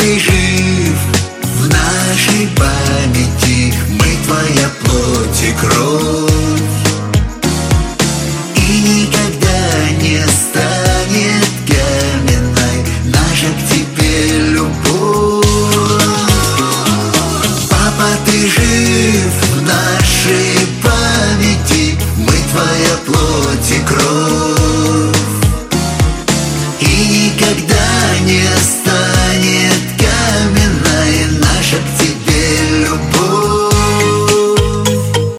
ты жив в нашей памяти, мы твоя плоть и кровь. И никогда не станет каменной наша к тебе любовь. Папа, ты жив в нашей памяти, мы твоя плоть и кровь.